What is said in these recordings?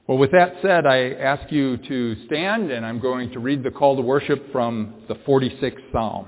Well, with that said, I ask you to stand, and I'm going to read the call to worship from the 46th Psalm.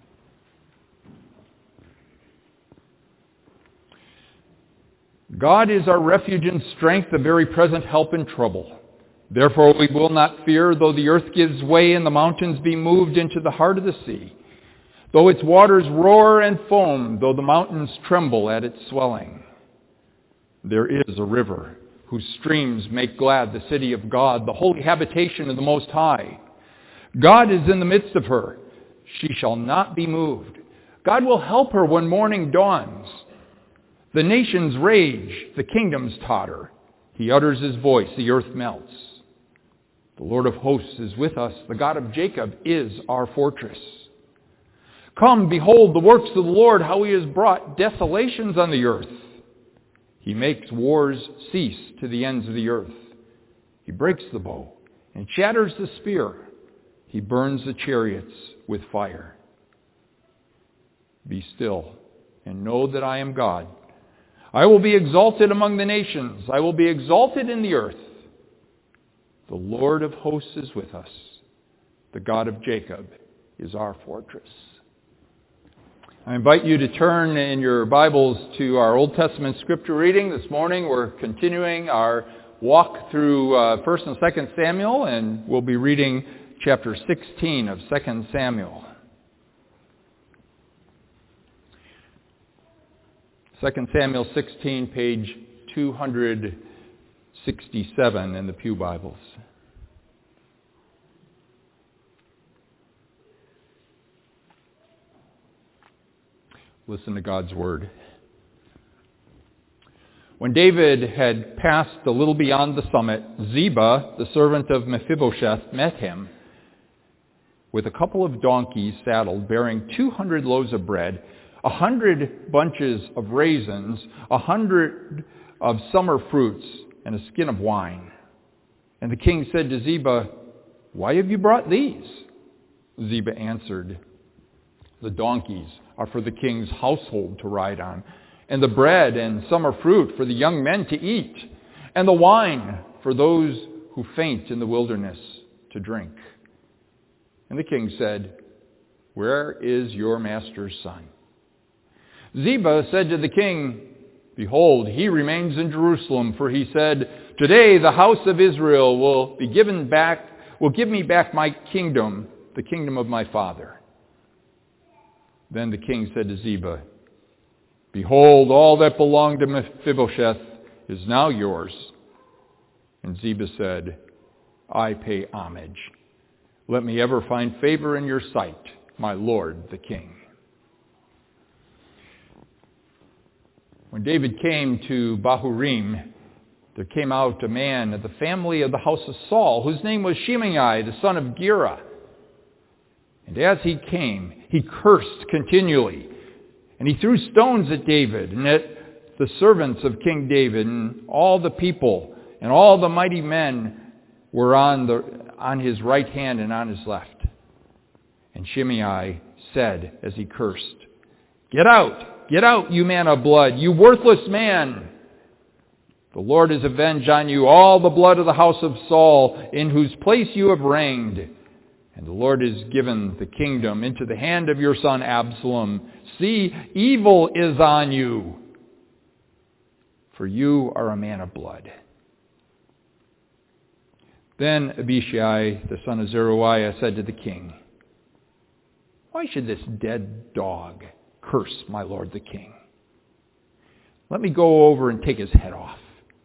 God is our refuge and strength, a very present help in trouble. Therefore we will not fear, though the earth gives way and the mountains be moved into the heart of the sea. Though its waters roar and foam, though the mountains tremble at its swelling. There is a river whose streams make glad the city of God, the holy habitation of the Most High. God is in the midst of her. She shall not be moved. God will help her when morning dawns. The nations rage, the kingdoms totter. He utters his voice, the earth melts. The Lord of hosts is with us. The God of Jacob is our fortress. Come, behold the works of the Lord, how he has brought desolations on the earth. He makes wars cease to the ends of the earth. He breaks the bow and shatters the spear. He burns the chariots with fire. Be still and know that I am God. I will be exalted among the nations. I will be exalted in the earth. The Lord of hosts is with us. The God of Jacob is our fortress. I invite you to turn in your Bibles to our Old Testament scripture reading. This morning we're continuing our walk through 1 and 2 Samuel, and we'll be reading chapter 16 of 2 Samuel. 2 Samuel 16, page 267 in the Pew Bibles. Listen to God's word. When David had passed a little beyond the summit, Ziba, the servant of Mephibosheth, met him with a couple of donkeys saddled, bearing 200 loaves of bread, 100 bunches of raisins, 100 of summer fruits, and a skin of wine. And the king said to Ziba, "Why have you brought these?" Ziba answered, "The donkeys are for the king's household to ride on, and the bread and summer fruit for the young men to eat, and the wine for those who faint in the wilderness to drink." And the king said, "Where is your master's son?" Ziba said to the king, "Behold, he remains in Jerusalem, for he said, 'Today the house of Israel will give me back my kingdom, the kingdom of my father.'" Then the king said to Ziba, "Behold, all that belonged to Mephibosheth is now yours." And Ziba said, "I pay homage. Let me ever find favor in your sight, my lord the king." When David came to Bahurim, there came out a man of the family of the house of Saul, whose name was Shimei, the son of Gera. And as he came, he cursed continually. And he threw stones at David and at the servants of King David, and all the people and all the mighty men were on his right hand and on his left. And Shimei said as he cursed, Get out, you man of blood, you worthless man. The Lord has avenged on you all the blood of the house of Saul, in whose place you have reigned. And the Lord has given the kingdom into the hand of your son Absalom. See, evil is on you, for you are a man of blood." Then Abishai, the son of Zeruiah, said to the king, "Why should this dead dog curse my lord the king? Let me go over and take his head off."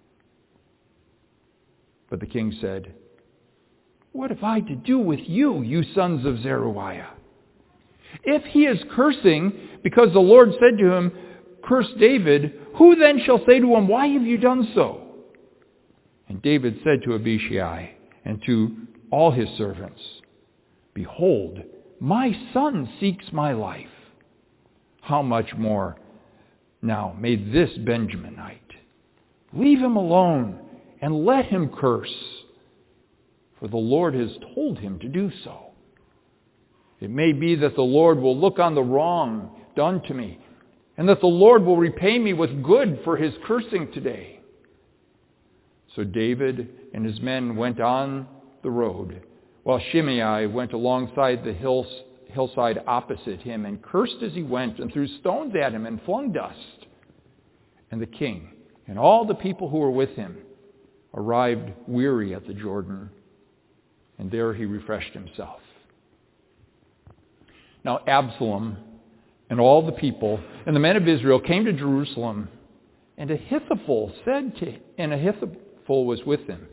But the king said, "What have I to do with you, you sons of Zeruiah? If he is cursing because the Lord said to him, 'Curse David,' who then shall say to him, 'Why have you done so?'" And David said to Abishai and to all his servants, "Behold, my son seeks my life. How much more now may this Benjaminite? Leave him alone and let him curse, for the Lord has told him to do so. It may be that the Lord will look on the wrong done to me, and that the Lord will repay me with good for his cursing today." So David and his men went on the road, while Shimei went alongside the hillside opposite him and cursed as he went and threw stones at him and flung dust. And the king and all the people who were with him arrived weary at the Jordan, and there he refreshed himself. Now Absalom and all the people and the men of Israel came to Jerusalem, and Ahithophel was with him.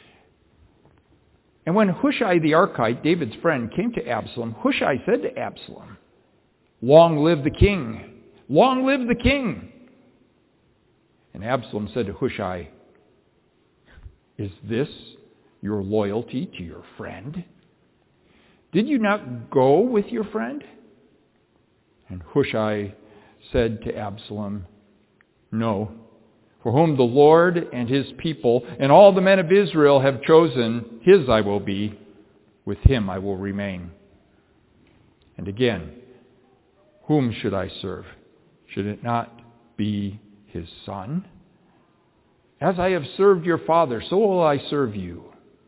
And when Hushai the Archite, David's friend, came to Absalom, Hushai said to Absalom, "Long live the king! Long live the king!" And Absalom said to Hushai, "Is this your loyalty to your friend? Did you not go with your friend?" And Hushai said to Absalom, "No, for whom the Lord and his people and all the men of Israel have chosen, his I will be, with him I will remain." And again, whom should I serve? Should it not be his son? As I have served your father, so will I serve you.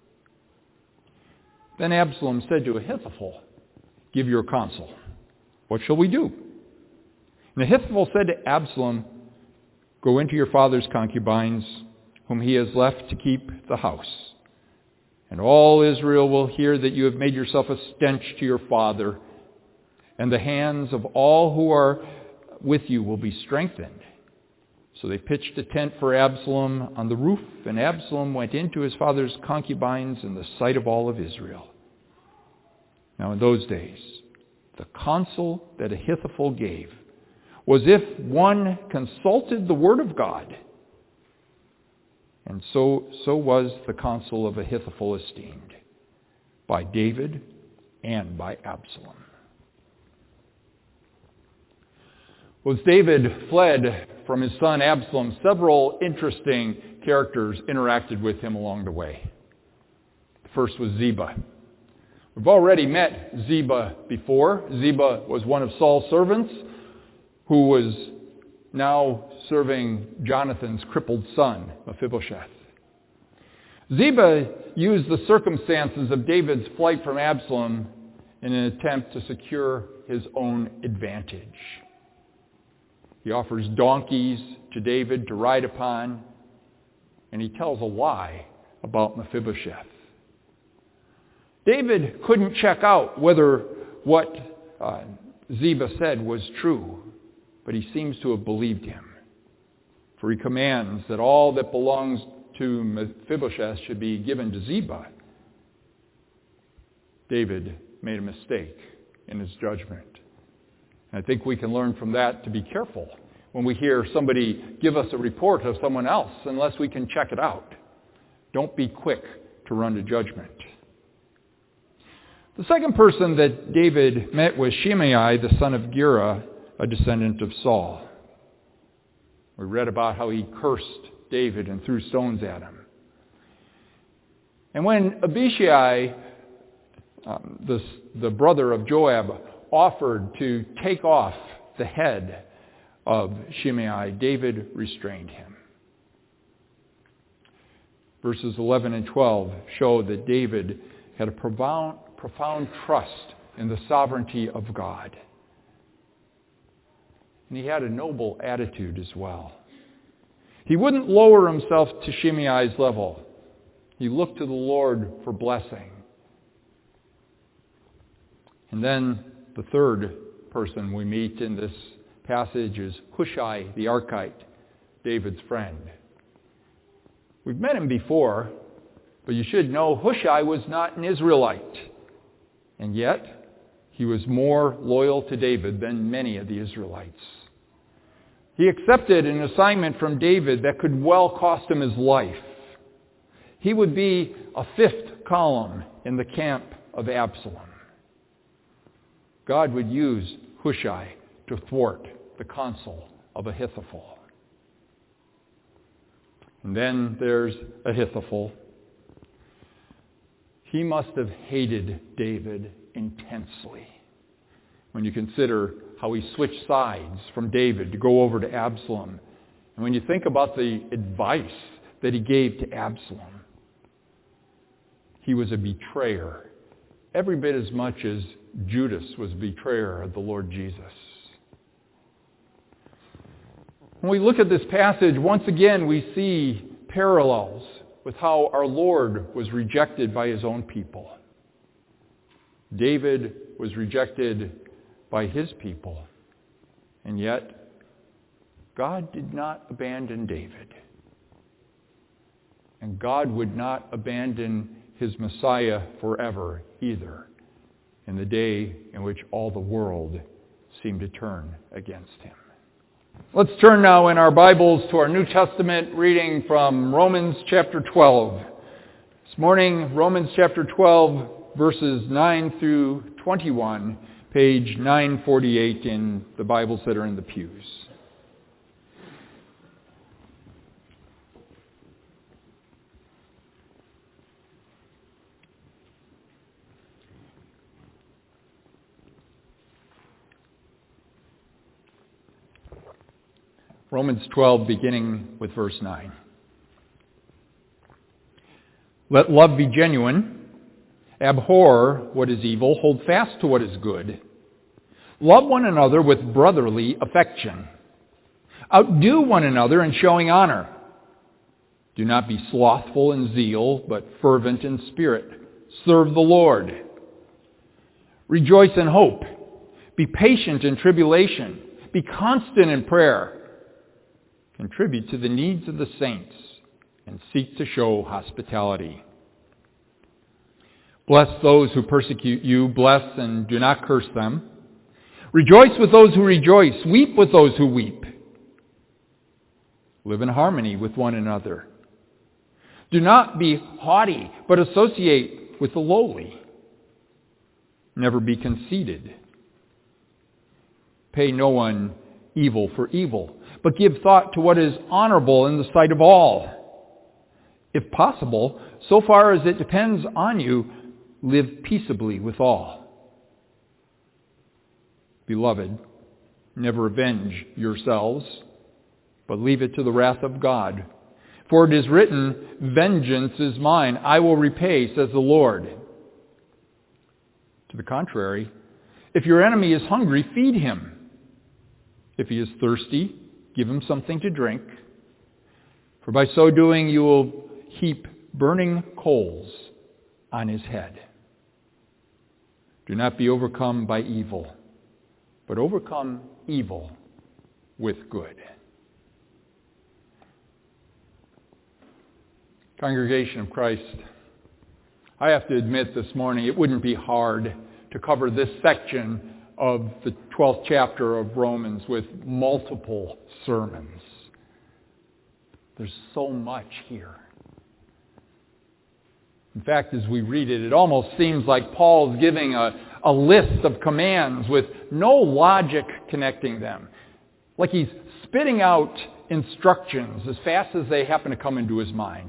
Then Absalom said to Ahithophel, "Give your counsel. What shall we do?" And Ahithophel said to Absalom, "Go into your father's concubines, whom he has left to keep the house. And all Israel will hear that you have made yourself a stench to your father, and the hands of all who are with you will be strengthened." So they pitched a tent for Absalom on the roof, and Absalom went into his father's concubines in the sight of all of Israel. Now in those days, the counsel that Ahithophel gave was if one consulted the word of God. And so was the counsel of Ahithophel esteemed by David and by Absalom. Well, as David fled from his son Absalom, several interesting characters interacted with him along the way. The first was Ziba. We've already met Ziba before. Ziba was one of Saul's servants who was now serving Jonathan's crippled son, Mephibosheth. Ziba used the circumstances of David's flight from Absalom in an attempt to secure his own advantage. He offers donkeys to David to ride upon, and he tells a lie about Mephibosheth. David couldn't check out whether what Ziba said was true, but he seems to have believed him. For he commands that all that belongs to Mephibosheth should be given to Ziba. David made a mistake in his judgment. And I think we can learn from that to be careful when we hear somebody give us a report of someone else, unless we can check it out. Don't be quick to run to judgment. The second person that David met was Shimei, the son of Gera, a descendant of Saul. We read about how he cursed David and threw stones at him. And when Abishai, the brother of Joab, offered to take off the head of Shimei, David restrained him. Verses 11 and 12 show that David had a profound trust in the sovereignty of God. And he had a noble attitude as well. He wouldn't lower himself to Shimei's level. He looked to the Lord for blessing. And then the third person we meet in this passage is Hushai the Archite, David's friend. We've met him before, but you should know Hushai was not an Israelite. And yet, he was more loyal to David than many of the Israelites. He accepted an assignment from David that could well cost him his life. He would be a fifth column in the camp of Absalom. God would use Hushai to thwart the counsel of Ahithophel. And then there's Ahithophel. He must have hated David intensely when you consider how he switched sides from David to go over to Absalom. And when you think about the advice that he gave to Absalom. He was a betrayer, every bit as much as Judas was a betrayer of the Lord Jesus. When we look at this passage, once again we see parallels with how our Lord was rejected by his own people. David was rejected by his people, and yet God did not abandon David. And God would not abandon his Messiah forever either, in the day in which all the world seemed to turn against him. Let's turn now in our Bibles to our New Testament reading from Romans chapter 12. This morning, Romans chapter 12, verses 9 through 21, page 948 in the Bibles that are in the pews. Romans 12, beginning with verse 9. Let love be genuine. Abhor what is evil. Hold fast to what is good. Love one another with brotherly affection. Outdo one another in showing honor. Do not be slothful in zeal, but fervent in spirit. Serve the Lord. Rejoice in hope. Be patient in tribulation. Be constant in prayer. Contribute to the needs of the saints and seek to show hospitality. Bless those who persecute you. Bless and do not curse them. Rejoice with those who rejoice. Weep with those who weep. Live in harmony with one another. Do not be haughty, but associate with the lowly. Never be conceited. Pay no one evil for evil, but give thought to what is honorable in the sight of all. If possible, so far as it depends on you, live peaceably with all. Beloved, never avenge yourselves, but leave it to the wrath of God. For it is written, vengeance is mine, I will repay, says the Lord. To the contrary, if your enemy is hungry, feed him. If he is thirsty, give him something to drink. For by so doing you will heap burning coals on his head. Do not be overcome by evil, but overcome evil with good. Congregation of Christ, I have to admit this morning it wouldn't be hard to cover this section of the 12th chapter of Romans with multiple sermons. There's so much here. In fact, as we read it, it almost seems like Paul's giving a list of commands with no logic connecting them. Like he's spitting out instructions as fast as they happen to come into his mind.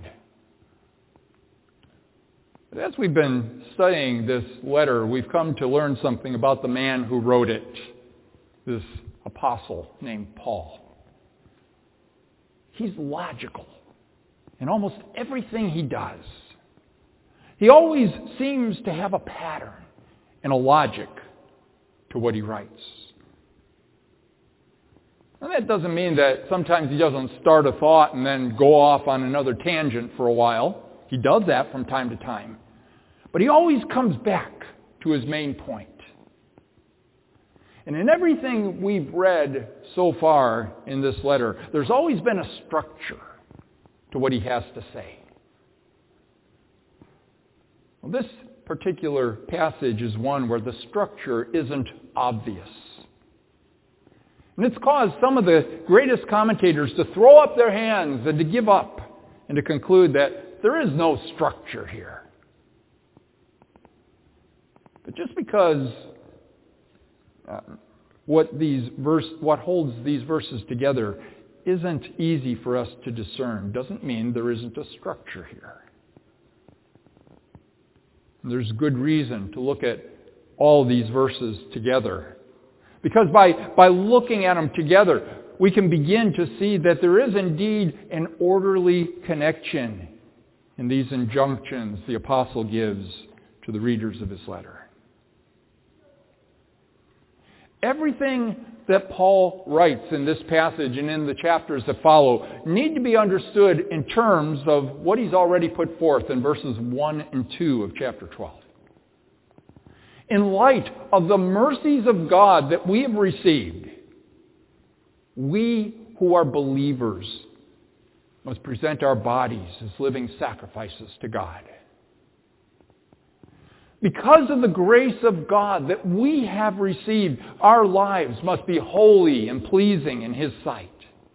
But as we've been studying this letter, we've come to learn something about the man who wrote it, this apostle named Paul. He's logical in almost everything he does. He always seems to have a pattern and a logic to what he writes. And that doesn't mean that sometimes he doesn't start a thought and then go off on another tangent for a while. He does that from time to time. But he always comes back to his main point. And in everything we've read so far in this letter, there's always been a structure to what he has to say. Well, this particular passage is one where the structure isn't obvious. And it's caused some of the greatest commentators to throw up their hands and to give up and to conclude that there is no structure here. But just because what holds these verses together isn't easy for us to discern doesn't mean there isn't a structure here. And there's good reason to look at all these verses together. Because by looking at them together, we can begin to see that there is indeed an orderly connection in these injunctions the apostle gives to the readers of his letter. Everything that Paul writes in this passage and in the chapters that follow need to be understood in terms of what he's already put forth in verses 1 and 2 of chapter 12. In light of the mercies of God that we have received, we who are believers must present our bodies as living sacrifices to God. Because of the grace of God that we have received, our lives must be holy and pleasing in His sight.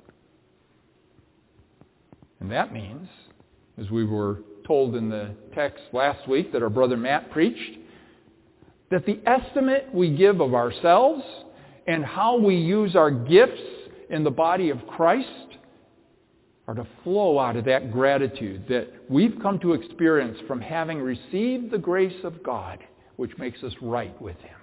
And that means, as we were told in the text last week that our brother Matt preached, that the estimate we give of ourselves and how we use our gifts in the body of Christ are to flow out of that gratitude that we've come to experience from having received the grace of God, which makes us right with Him.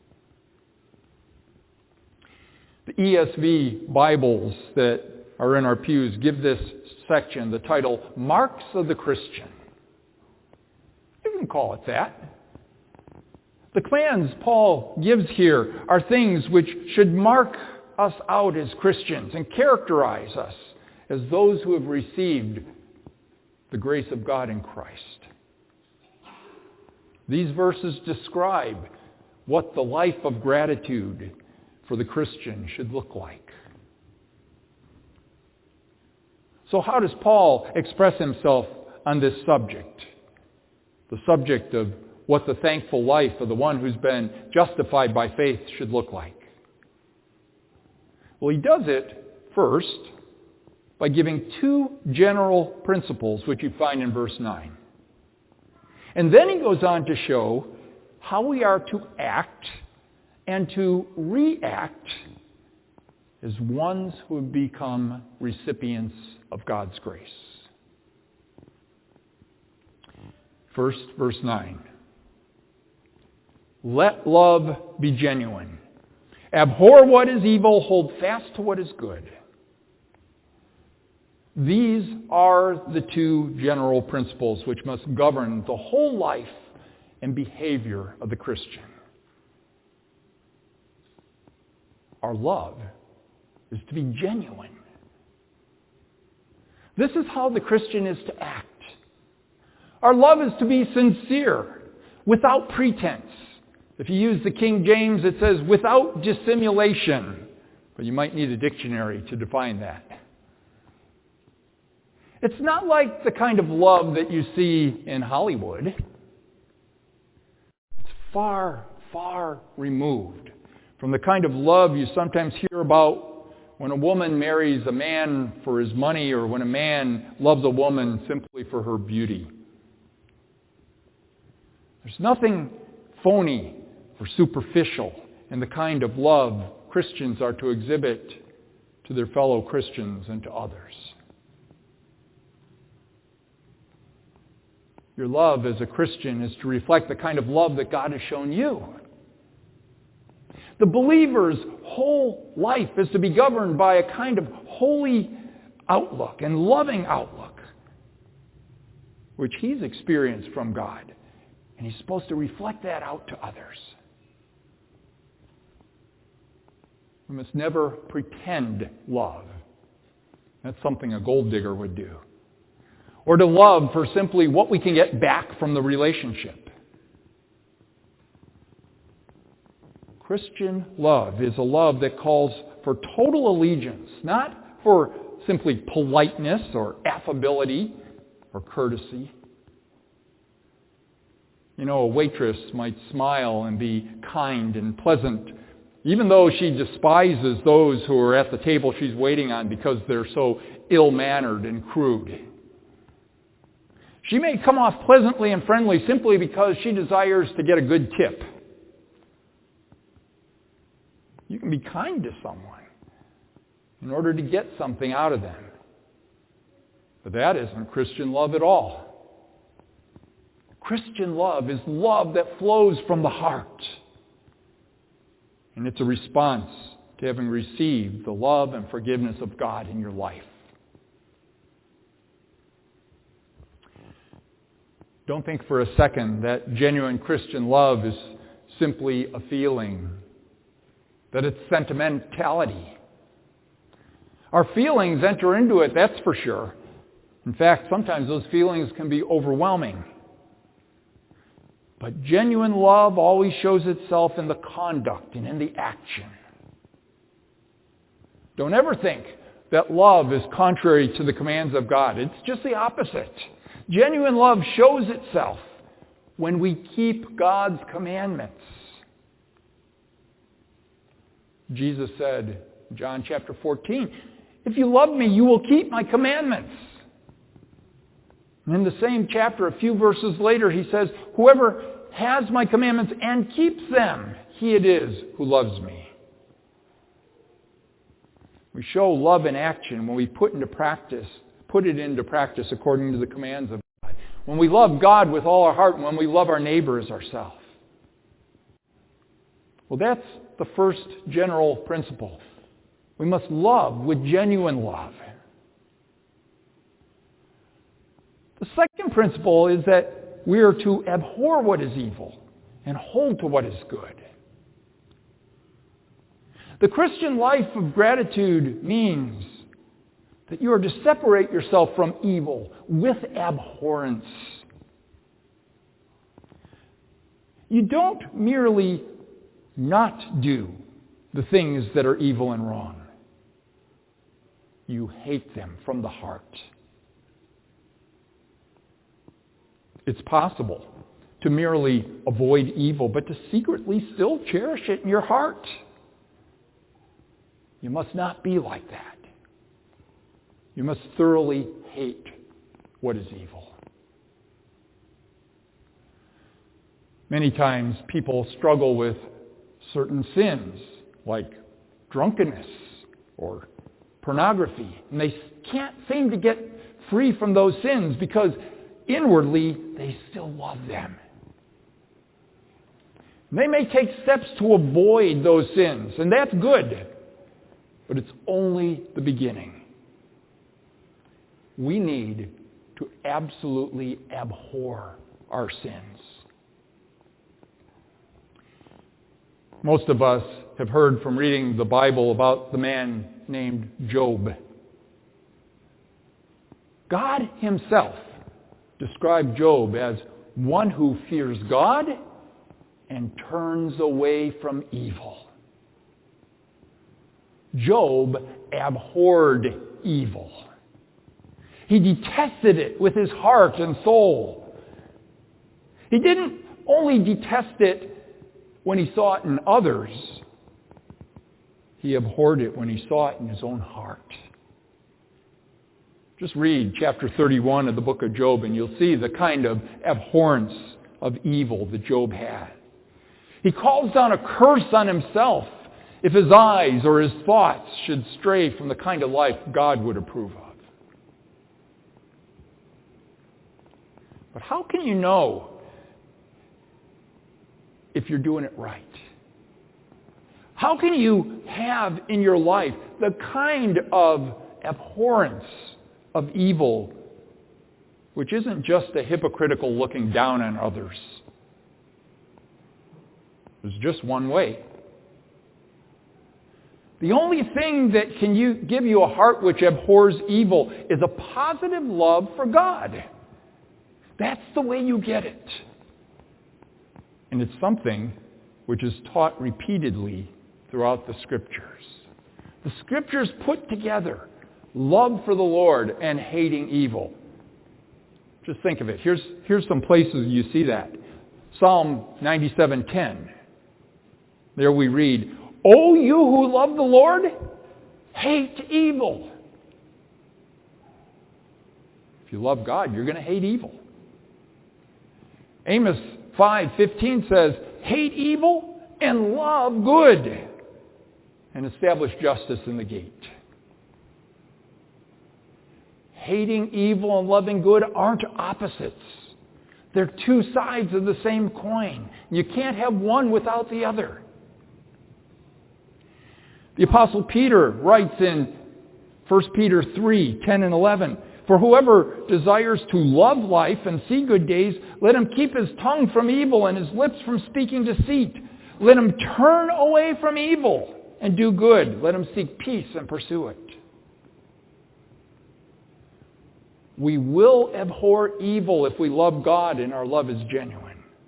The ESV Bibles that are in our pews give this section the title, Marks of the Christian. You can call it that. The commands Paul gives here are things which should mark us out as Christians and characterize us as those who have received the grace of God in Christ. These verses describe what the life of gratitude for the Christian should look like. So how does Paul express himself on this subject? The subject of what the thankful life of the one who's been justified by faith should look like. Well, he does it first by giving two general principles, which you find in verse 9. And then he goes on to show how we are to act and to react as ones who have become recipients of God's grace. First, verse 9. Let love be genuine. Abhor what is evil, hold fast to what is good. These are the two general principles which must govern the whole life and behavior of the Christian. Our love is to be genuine. This is how the Christian is to act. Our love is to be sincere, without pretense. If you use the King James, it says without dissimulation. But you might need a dictionary to define that. It's not like the kind of love that you see in Hollywood. It's far, far removed from the kind of love you sometimes hear about when a woman marries a man for his money or when a man loves a woman simply for her beauty. There's nothing phony or superficial in the kind of love Christians are to exhibit to their fellow Christians and to others. Your love as a Christian is to reflect the kind of love that God has shown you. The believer's whole life is to be governed by a kind of holy outlook and loving outlook, which he's experienced from God. And he's supposed to reflect that out to others. We must never pretend love. That's something a gold digger would do. Or to love for simply what we can get back from the relationship. Christian love is a love that calls for total allegiance, not for simply politeness or affability or courtesy. You know, a waitress might smile and be kind and pleasant, even though she despises those who are at the table she's waiting on because they're so ill-mannered and crude. She may come off pleasantly and friendly simply because she desires to get a good tip. You can be kind to someone in order to get something out of them. But that isn't Christian love at all. Christian love is love that flows from the heart. And it's a response to having received the love and forgiveness of God in your life. Don't think for a second that genuine Christian love is simply a feeling, that it's sentimentality. Our feelings enter into it, that's for sure. In fact, sometimes those feelings can be overwhelming. But genuine love always shows itself in the conduct and in the action. Don't ever think that love is contrary to the commands of God. It's just the opposite. Genuine love shows itself when we keep God's commandments. Jesus said, John chapter 14, "If you love me, you will keep my commandments." And in the same chapter, a few verses later, he says, "Whoever has my commandments and keeps them, he it is who loves me." We show love in action when we put it into practice according to the commands of God. When we love God with all our heart and when we love our neighbor as ourselves. Well, that's the first general principle. We must love with genuine love. The second principle is that we are to abhor what is evil and hold to what is good. The Christian life of gratitude means that you are to separate yourself from evil with abhorrence. You don't merely not do the things that are evil and wrong. You hate them from the heart. It's possible to merely avoid evil, but to secretly still cherish it in your heart. You must not be like that. You must thoroughly hate what is evil. Many times people struggle with certain sins, like drunkenness or pornography, and they can't seem to get free from those sins because inwardly they still love them. They may take steps to avoid those sins, and that's good. But it's only the beginning. We need to absolutely abhor our sins. Most of us have heard from reading the Bible about the man named Job. God himself described Job as one who fears God and turns away from evil. Job abhorred evil. He detested it with his heart and soul. He didn't only detest it when he saw it in others. He abhorred it when he saw it in his own heart. Just read chapter 31 of the book of Job and you'll see the kind of abhorrence of evil that Job had. He calls down a curse on himself if his eyes or his thoughts should stray from the kind of life God would approve of. But how can you know if you're doing it right? How can you have in your life the kind of abhorrence of evil which isn't just a hypocritical looking down on others? There's just one way. The only thing that can give you a heart which abhors evil is a positive love for God. That's the way you get it. And it's something which is taught repeatedly throughout the Scriptures. The Scriptures put together love for the Lord and hating evil. Just think of it. Here's some places you see that. Psalm 97:10. There we read, "O you who love the Lord, hate evil." If you love God, you're going to hate evil. Amos 5:15 says, "Hate evil and love good, and establish justice in the gate." Hating evil and loving good aren't opposites. They're two sides of the same coin. You can't have one without the other. The Apostle Peter writes in 1 Peter 3:10 and 11, "For whoever desires to love life and see good days, let him keep his tongue from evil and his lips from speaking deceit. Let him turn away from evil and do good. Let him seek peace and pursue it." We will abhor evil if we love God and our love is genuine.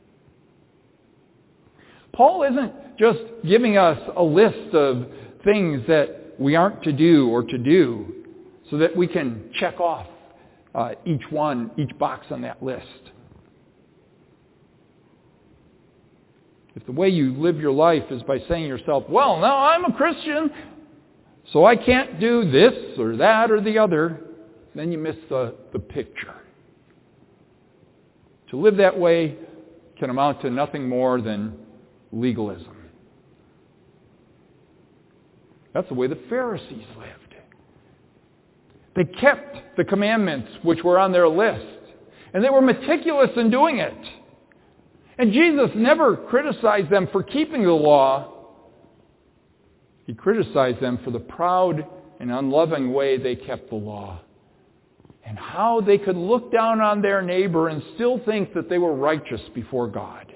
Paul isn't just giving us a list of things that we aren't to do or to do so that we can check off each box on that list. If the way you live your life is by saying to yourself, well, now I'm a Christian, so I can't do this or that or the other, then you miss the picture. To live that way can amount to nothing more than legalism. That's the way the Pharisees lived. They kept the commandments which were on their list, and they were meticulous in doing it. And Jesus never criticized them for keeping the law. He criticized them for the proud and unloving way they kept the law, and how they could look down on their neighbor and still think that they were righteous before God.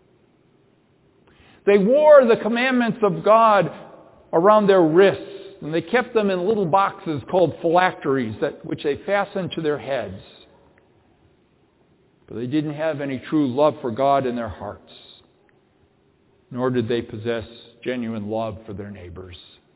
They wore the commandments of God around their wrists, and they kept them in little boxes called phylacteries, which they fastened to their heads. But they didn't have any true love for God in their hearts, nor did they possess genuine love for their neighbors.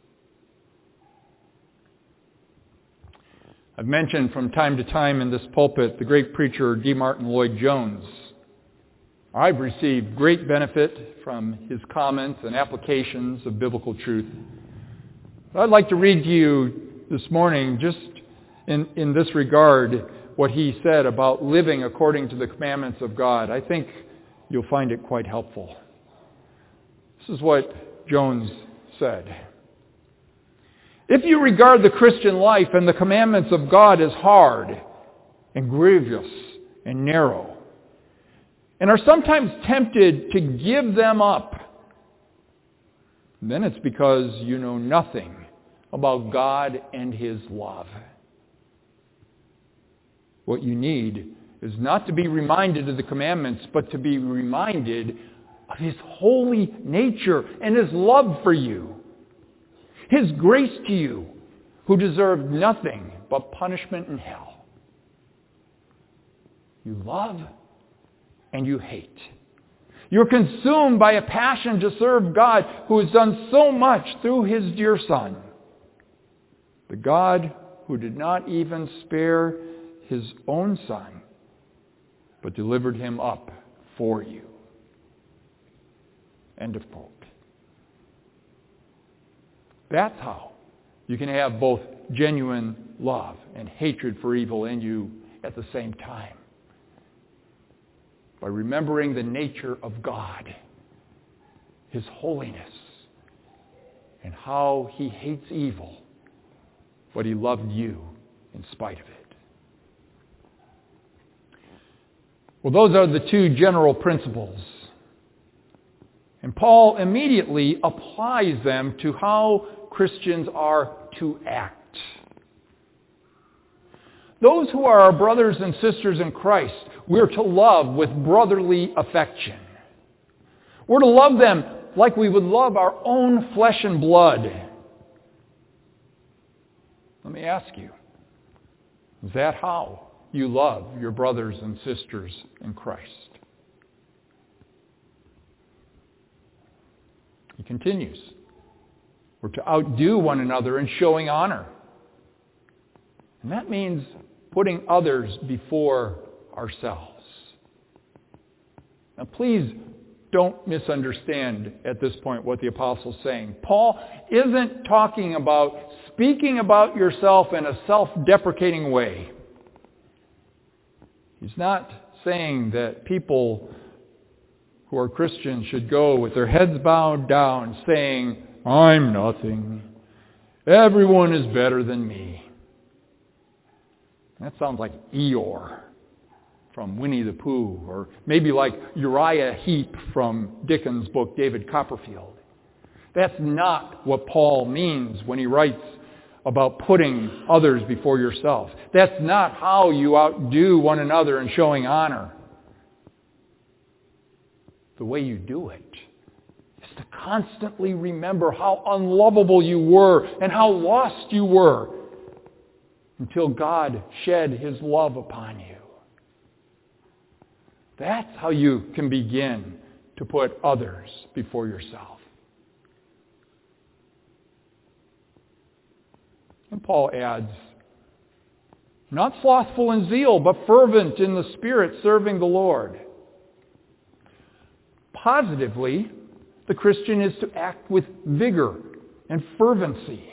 I've mentioned from time to time in this pulpit the great preacher D. Martin Lloyd-Jones. I've received great benefit from his comments and applications of biblical truth. I'd like to read to you this morning, just in this regard, what he said about living according to the commandments of God. I think you'll find it quite helpful. This is what Jones said. "If you regard the Christian life and the commandments of God as hard and grievous and narrow, and are sometimes tempted to give them up, then it's because you know nothing about God and His love. What you need is not to be reminded of the commandments, but to be reminded of His holy nature and His love for you. His grace to you, who deserved nothing but punishment in hell. You love and you hate. You're consumed by a passion to serve God, who has done so much through His dear Son. The God who did not even spare His own Son, but delivered Him up for you." End of quote. That's how you can have both genuine love and hatred for evil in you at the same time. By remembering the nature of God, His holiness, and how He hates evil, but He loved you in spite of it. Well, those are the two general principles. And Paul immediately applies them to how Christians are to act. Those who are our brothers and sisters in Christ, we're to love with brotherly affection. We're to love them like we would love our own flesh and blood. Let me ask you, is that how you love your brothers and sisters in Christ? He continues, we're to outdo one another in showing honor. And that means putting others before ourselves. Now please don't misunderstand at this point what the apostle's saying. Paul isn't talking about speaking about yourself in a self-deprecating way. He's not saying that people who are Christians should go with their heads bowed down saying, "I'm nothing. Everyone is better than me." That sounds like Eeyore from Winnie the Pooh, or maybe like Uriah Heep from Dickens' book David Copperfield. That's not what Paul means when he writes about putting others before yourself. That's not how you outdo one another in showing honor. The way you do it is to constantly remember how unlovable you were and how lost you were until God shed His love upon you. That's how you can begin to put others before yourself. And Paul adds, not slothful in zeal, but fervent in the Spirit, serving the Lord. Positively, the Christian is to act with vigor and fervency.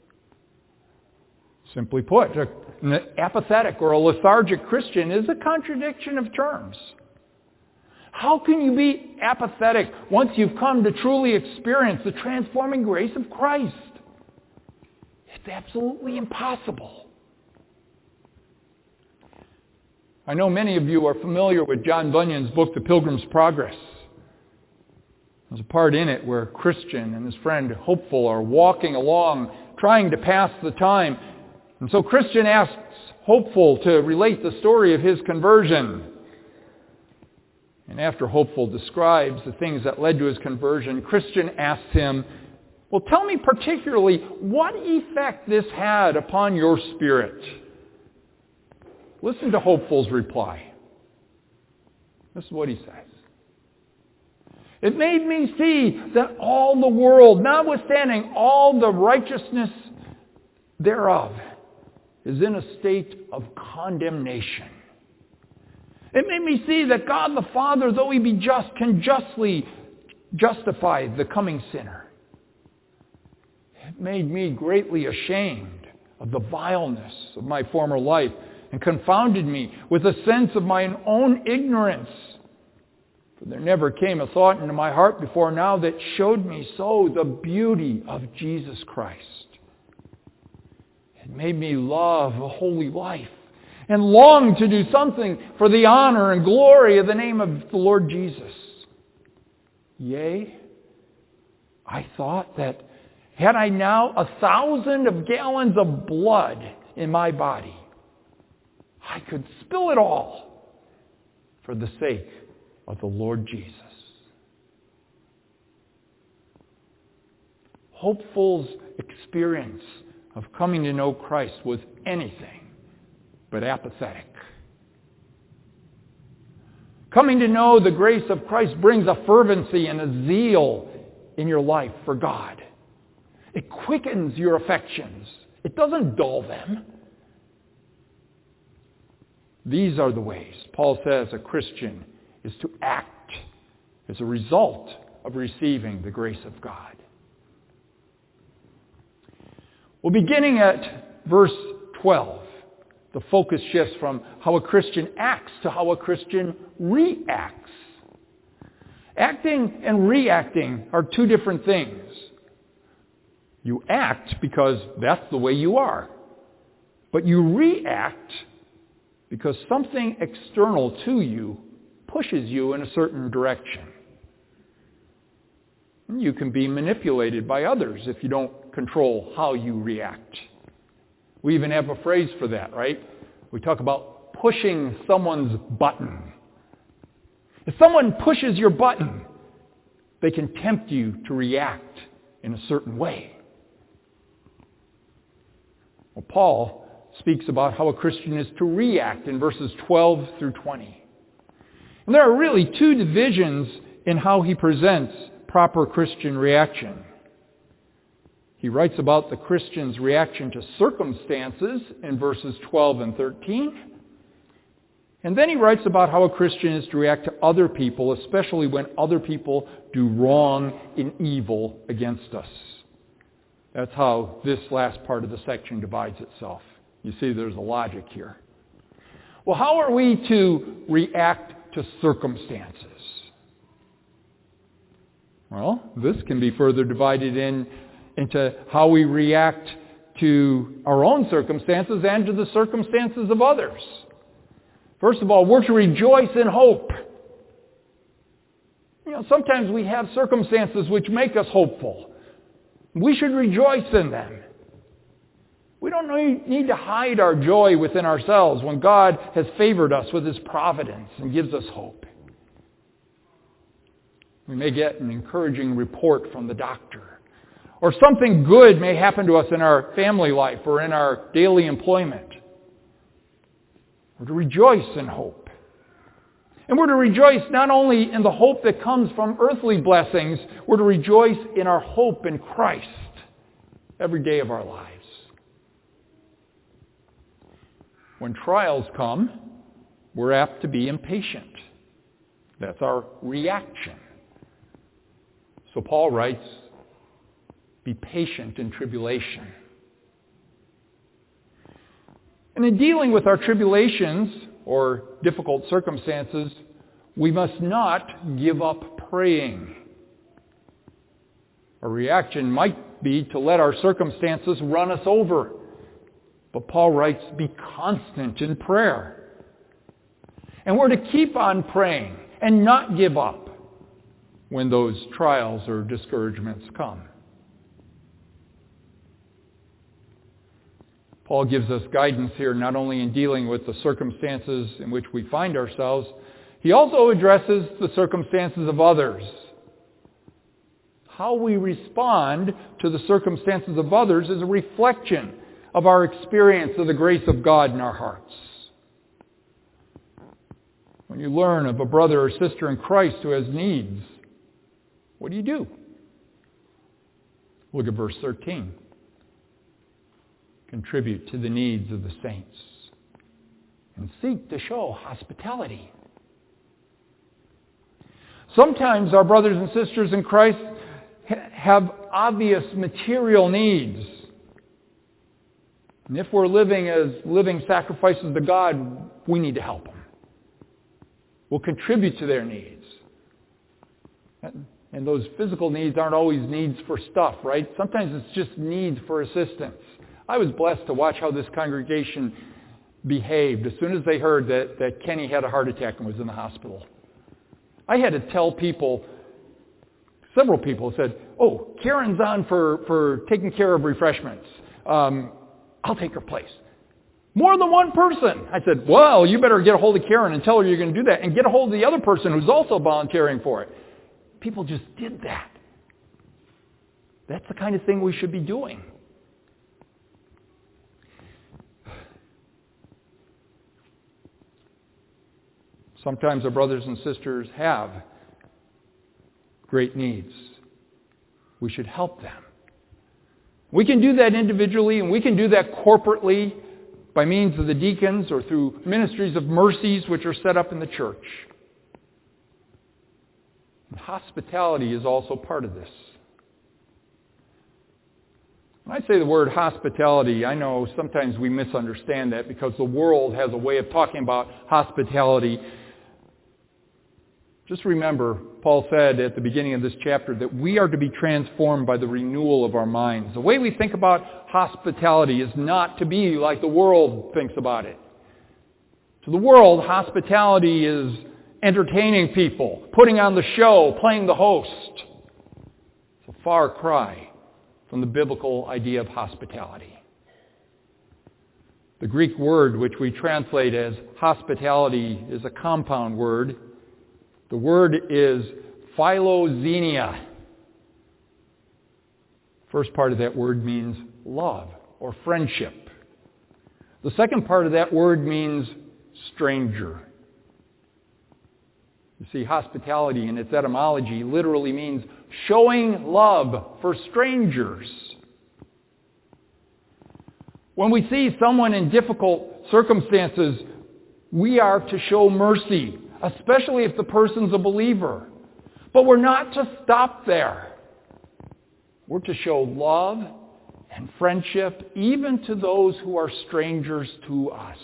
Simply put, an apathetic or a lethargic Christian is a contradiction of terms. How can you be apathetic once you've come to truly experience the transforming grace of Christ? It's absolutely impossible. I know many of you are familiar with John Bunyan's book, The Pilgrim's Progress. There's a part in it where Christian and his friend Hopeful are walking along, trying to pass the time. And so Christian asks Hopeful to relate the story of his conversion. And after Hopeful describes the things that led to his conversion, Christian asks him, well, tell me particularly what effect this had upon your spirit. Listen to Hopeful's reply. This is what he says. It made me see that all the world, notwithstanding all the righteousness thereof, is in a state of condemnation. It made me see that God the Father, though He be just, can justly justify the coming sinner. It made me greatly ashamed of the vileness of my former life and confounded me with a sense of my own ignorance. For there never came a thought into my heart before now that showed me so the beauty of Jesus Christ. It made me love a holy life and long to do something for the honor and glory of the name of the Lord Jesus. Yea, I thought that had I now 1,000 of gallons of blood in my body, I could spill it all for the sake of the Lord Jesus. Hopeful's experience of coming to know Christ was anything but apathetic. Coming to know the grace of Christ brings a fervency and a zeal in your life for God. It quickens your affections. It doesn't dull them. These are the ways, Paul says, a Christian is to act as a result of receiving the grace of God. Well, beginning at verse 12, the focus shifts from how a Christian acts to how a Christian reacts. Acting and reacting are two different things. You act because that's the way you are. But you react because something external to you pushes you in a certain direction. You can be manipulated by others if you don't control how you react. We even have a phrase for that, right? We talk about pushing someone's button. If someone pushes your button, they can tempt you to react in a certain way. Well, Paul speaks about how a Christian is to react in verses 12 through 20. And there are really two divisions in how he presents proper Christian reaction. He writes about the Christian's reaction to circumstances in verses 12 and 13. And then he writes about how a Christian is to react to other people, especially when other people do wrong and evil against us. That's how this last part of the section divides itself. You see, there's a logic here. Well, how are we to react to circumstances? Well, this can be further divided into how we react to our own circumstances and to the circumstances of others. First of all, we're to rejoice in hope. Sometimes we have circumstances which make us hopeful. We should rejoice in them. We don't need to hide our joy within ourselves when God has favored us with His providence and gives us hope. We may get an encouraging report from the doctor, or something good may happen to us in our family life or in our daily employment. We're to rejoice in hope. And we're to rejoice not only in the hope that comes from earthly blessings, we're to rejoice in our hope in Christ every day of our lives. When trials come, we're apt to be impatient. That's our reaction. So Paul writes, be patient in tribulation. And in dealing with our tribulations or difficult circumstances, we must not give up praying. Our reaction might be to let our circumstances run us over. But Paul writes, be constant in prayer. And we're to keep on praying and not give up when those trials or discouragements come. Paul gives us guidance here not only in dealing with the circumstances in which we find ourselves, he also addresses the circumstances of others. How we respond to the circumstances of others is a reflection of our experience of the grace of God in our hearts. When you learn of a brother or sister in Christ who has needs, what do? Look at verse 13. Contribute to the needs of the saints and seek to show hospitality. Sometimes our brothers and sisters in Christ have obvious material needs. And if we're living as living sacrifices to God, we need to help them. We'll contribute to their needs. And those physical needs aren't always needs for stuff, right? Sometimes it's just needs for assistance. I was blessed to watch how this congregation behaved as soon as they heard that Kenny had a heart attack and was in the hospital. I had to tell people, several people said, oh, Karen's on for taking care of refreshments. I'll take her place. More than one person. I said, well, you better get a hold of Karen and tell her you're going to do that and get a hold of the other person who's also volunteering for it. People just did that. That's the kind of thing we should be doing. Sometimes our brothers and sisters have great needs. We should help them. We can do that individually, and we can do that corporately by means of the deacons or through ministries of mercies which are set up in the church. And hospitality is also part of this. When I say the word hospitality, I know sometimes we misunderstand that because the world has a way of talking about hospitality. Just remember, Paul said at the beginning of this chapter that we are to be transformed by the renewal of our minds. The way we think about hospitality is not to be like the world thinks about it. To the world, hospitality is entertaining people, putting on the show, playing the host. It's a far cry from the biblical idea of hospitality. The Greek word which we translate as hospitality is a compound word. The word is philoxenia. First part of that word means love or friendship. The second part of that word means stranger. You see, hospitality in its etymology literally means showing love for strangers. When we see someone in difficult circumstances, we are to show mercy, especially if the person's a believer. But we're not to stop there. We're to show love and friendship even to those who are strangers to us.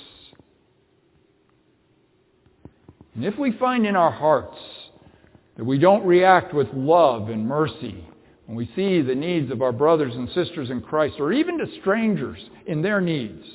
And if we find in our hearts that we don't react with love and mercy when we see the needs of our brothers and sisters in Christ, or even to strangers in their needs,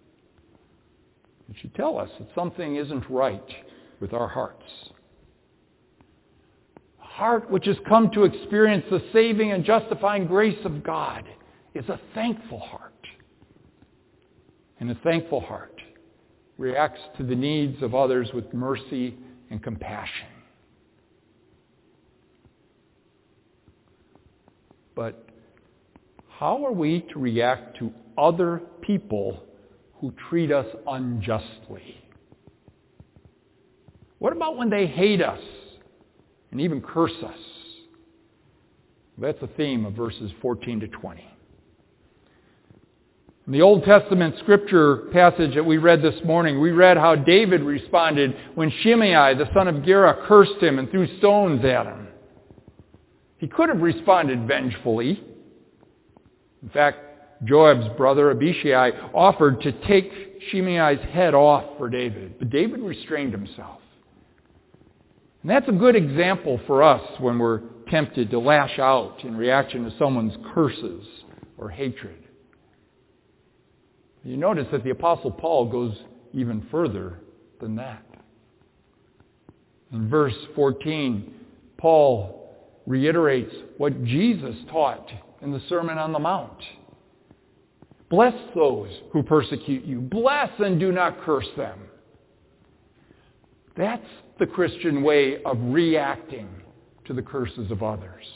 it should tell us that something isn't right with our hearts. heart which has come to experience the saving and justifying grace of God is a thankful heart. And a thankful heart reacts to the needs of others with mercy and compassion. But how are we to react to other people who treat us unjustly? What about when they hate us and even curse us? That's the theme of verses 14 to 20. In the Old Testament scripture passage that we read this morning, we read how David responded when Shimei, the son of Gera, cursed him and threw stones at him. He could have responded vengefully. In fact, Joab's brother Abishai offered to take Shimei's head off for David, but David restrained himself. And that's a good example for us when we're tempted to lash out in reaction to someone's curses or hatred. You notice that the Apostle Paul goes even further than that. In verse 14, Paul reiterates what Jesus taught in the Sermon on the Mount. Bless those who persecute you. Bless and do not curse them. That's the Christian way of reacting to the curses of others.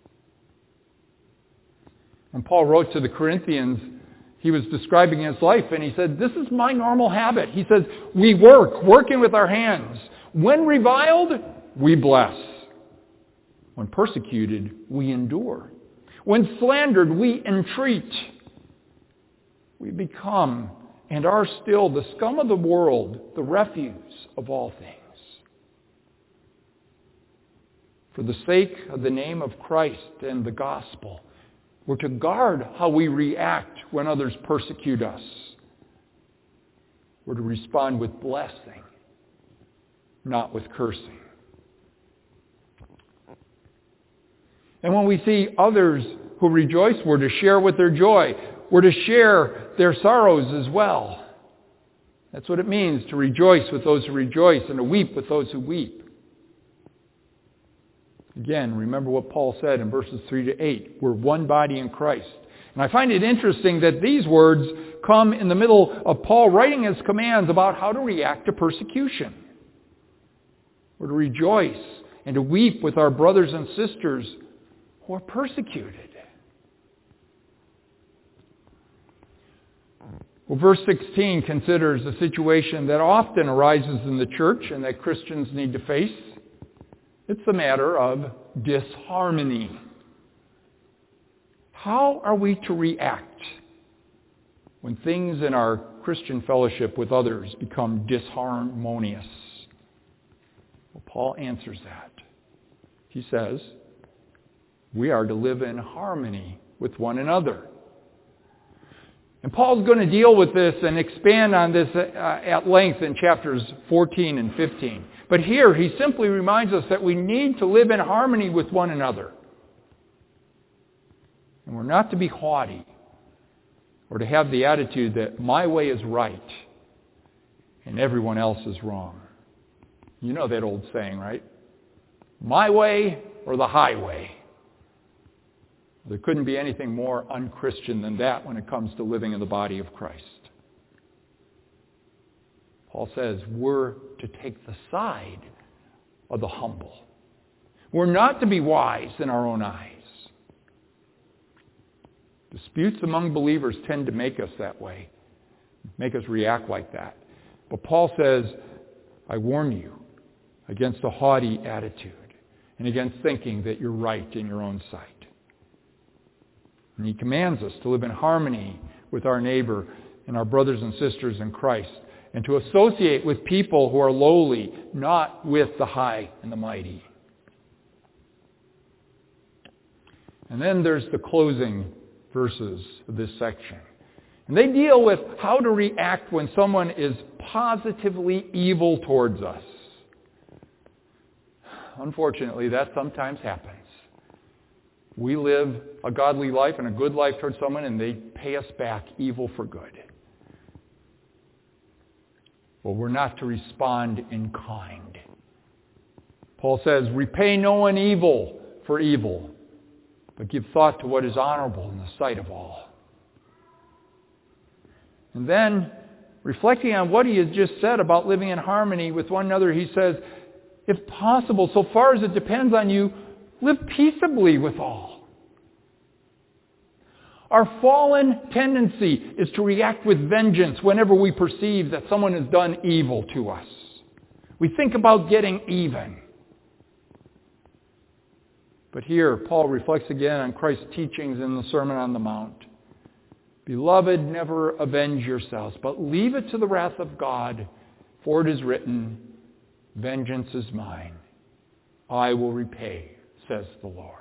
When Paul wrote to the Corinthians, he was describing his life, and he said, this is my normal habit. He says, we working with our hands. When reviled, we bless. When persecuted, we endure. When slandered, we entreat. We become and are still the scum of the world, the refuse of all things. For the sake of the name of Christ and the gospel, we're to guard how we react when others persecute us. We're to respond with blessing, not with cursing. And when we see others who rejoice, we're to share with their joy. We're to share their sorrows as well. That's what it means to rejoice with those who rejoice and to weep with those who weep. Again, remember what Paul said in verses 3 to 8. We're one body in Christ. And I find it interesting that these words come in the middle of Paul writing his commands about how to react to persecution. We're to rejoice and to weep with our brothers and sisters who are persecuted. Well, verse 16 considers a situation that often arises in the church and that Christians need to face. It's the matter of disharmony. How are we to react when things in our Christian fellowship with others become disharmonious? Well, Paul answers that. He says, we are to live in harmony with one another. And Paul's going to deal with this and expand on this at length in chapters 14 and 15. But here he simply reminds us that we need to live in harmony with one another. And we're not to be haughty or to have the attitude that my way is right and everyone else is wrong. You know that old saying, right? My way or the highway. There couldn't be anything more unchristian than that when it comes to living in the body of Christ. Paul says we're to take the side of the humble. We're not to be wise in our own eyes. Disputes among believers tend to make us that way, make us react like that. But Paul says, I warn you against a haughty attitude and against thinking that you're right in your own sight. And he commands us to live in harmony with our neighbor and our brothers and sisters in Christ, and to associate with people who are lowly, not with the high and the mighty. And then there's the closing verses of this section. And they deal with how to react when someone is positively evil towards us. Unfortunately, that sometimes happens. We live a godly life and a good life towards someone, and they pay us back evil for good. Well, we're not to respond in kind. Paul says, repay no one evil for evil, but give thought to what is honorable in the sight of all. And then, reflecting on what he has just said about living in harmony with one another, he says, if possible, so far as it depends on you, live peaceably with all. Our fallen tendency is to react with vengeance whenever we perceive that someone has done evil to us. We think about getting even. But here, Paul reflects again on Christ's teachings in the Sermon on the Mount. Beloved, never avenge yourselves, but leave it to the wrath of God, for it is written, vengeance is mine. I will repay, says the Lord.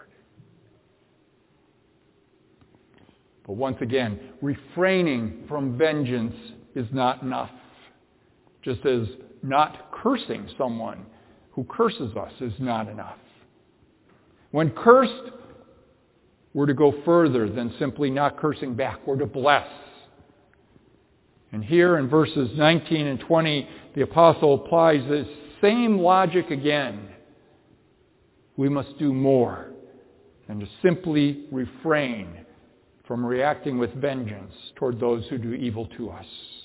But once again, refraining from vengeance is not enough. Just as not cursing someone who curses us is not enough. When cursed, we're to go further than simply not cursing back. We're to bless. And here in verses 19 and 20, the apostle applies this same logic again. We must do more than to simply refrain from reacting with vengeance toward those who do evil to us.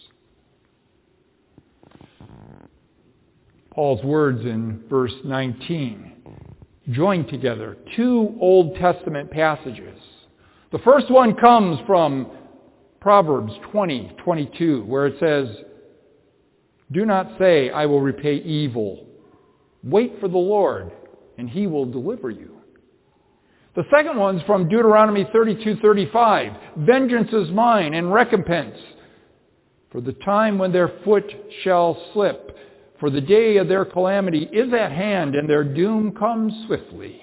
Paul's words in verse 19 join together two Old Testament passages. The first one comes from Proverbs 20:22, where it says, do not say, I will repay evil. Wait for the Lord, and he will deliver you. The second one's from Deuteronomy 32:35. Vengeance is mine and recompense for the time when their foot shall slip. For the day of their calamity is at hand, and their doom comes swiftly.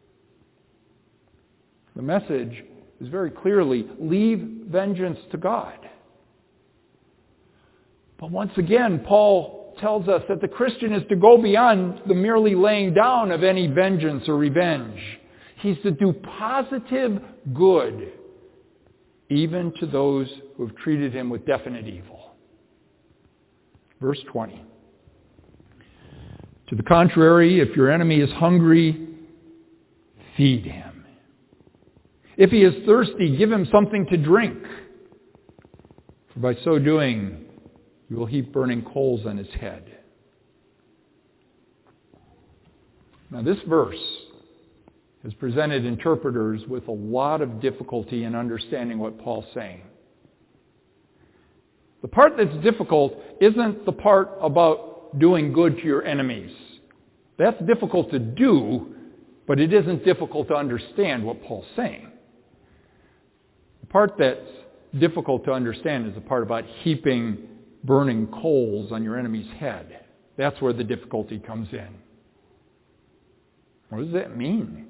The message is very clearly, leave vengeance to God. But once again, Paul tells us that the Christian is to go beyond the merely laying down of any vengeance or revenge. He's to do positive good, even to those who have treated him with definite evil. Verse 20. To the contrary, if your enemy is hungry, feed him. If he is thirsty, give him something to drink. For by so doing, you will heap burning coals on his head. Now this verse has presented interpreters with a lot of difficulty in understanding what Paul's saying. The part that's difficult isn't the part about doing good to your enemies. That's difficult to do, but it isn't difficult to understand what Paul's saying. The part that's difficult to understand is the part about heaping burning coals on your enemy's head. That's where the difficulty comes in. What does that mean?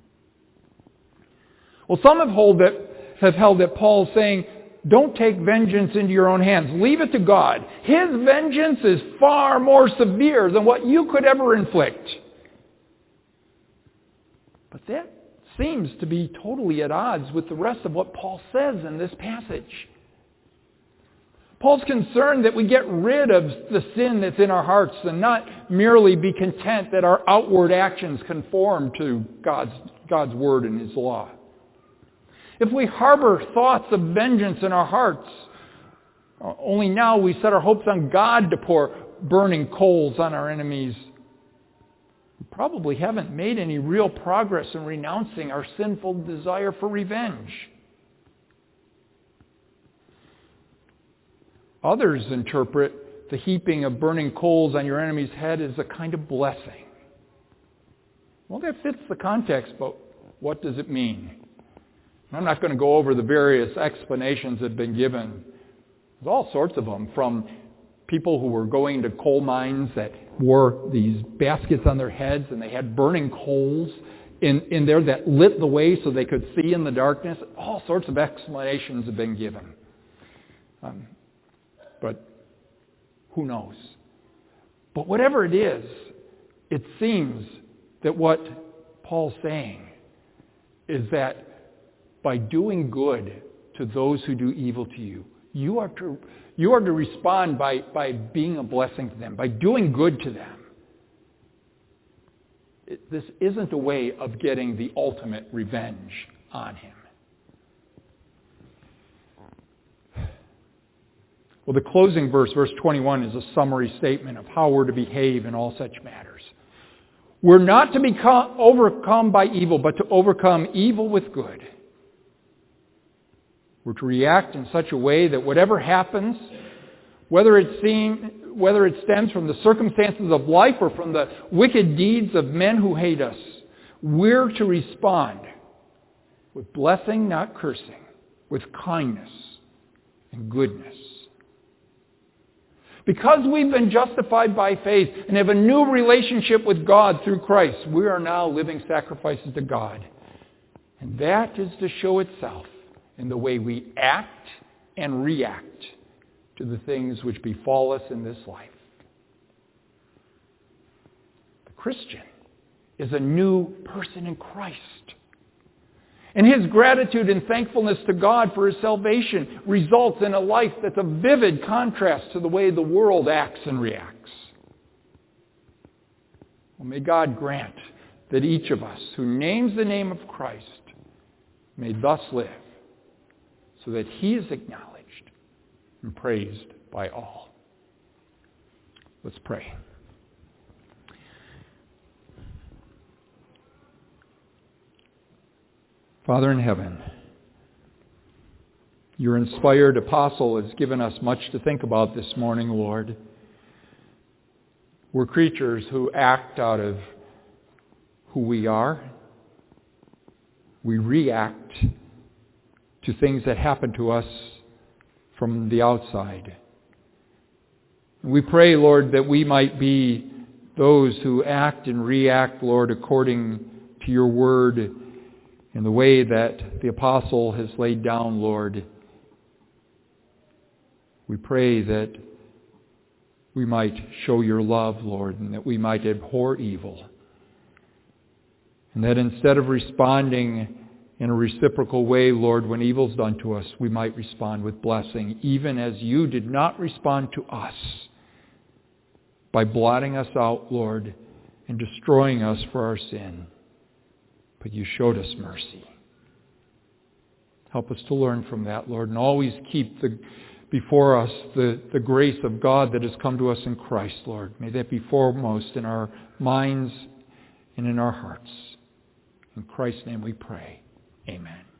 Well, some have held that Paul's saying, don't take vengeance into your own hands. Leave it to God. His vengeance is far more severe than what you could ever inflict. But that seems to be totally at odds with the rest of what Paul says in this passage. Paul's concerned that we get rid of the sin that's in our hearts and not merely be content that our outward actions conform to God's word and his law. If we harbor thoughts of vengeance in our hearts, only now we set our hopes on God to pour burning coals on our enemies, we probably haven't made any real progress in renouncing our sinful desire for revenge. Others interpret the heaping of burning coals on your enemy's head as a kind of blessing. Well, that fits the context, but what does it mean? I'm not going to go over the various explanations that have been given. There's all sorts of them, from people who were going to coal mines that wore these baskets on their heads and they had burning coals in there that lit the way so they could see in the darkness. All sorts of explanations have been given. But who knows? But whatever it is, it seems that what Paul's saying is that by doing good to those who do evil to you, you are to respond by being a blessing to them, by doing good to them. This isn't a way of getting the ultimate revenge on him. Well, the closing verse, verse 21, is a summary statement of how we're to behave in all such matters. We're not to become overcome by evil, but to overcome evil with good. We're to react in such a way that whatever happens, whether it stems from the circumstances of life or from the wicked deeds of men who hate us, we're to respond with blessing, not cursing, with kindness and goodness. Because we've been justified by faith and have a new relationship with God through Christ, we are now living sacrifices to God. And that is to show itself in the way we act and react to the things which befall us in this life. The Christian is a new person in Christ. And his gratitude and thankfulness to God for his salvation results in a life that's a vivid contrast to the way the world acts and reacts. Well, may God grant that each of us who names the name of Christ may thus live, so that he is acknowledged and praised by all. Let's pray. Father in heaven, your inspired apostle has given us much to think about this morning, Lord. We're creatures who act out of who we are. We react to things that happen to us from the outside. We pray, Lord, that we might be those who act and react, Lord, according to your word in the way that the apostle has laid down, Lord. We pray that we might show your love, Lord, and that we might abhor evil. And that instead of responding in a reciprocal way, Lord, when evil's done to us, we might respond with blessing, even as you did not respond to us by blotting us out, Lord, and destroying us for our sin. But you showed us mercy. Help us to learn from that, Lord, and always keep before us the grace of God that has come to us in Christ, Lord. May that be foremost in our minds and in our hearts. In Christ's name we pray. Amen.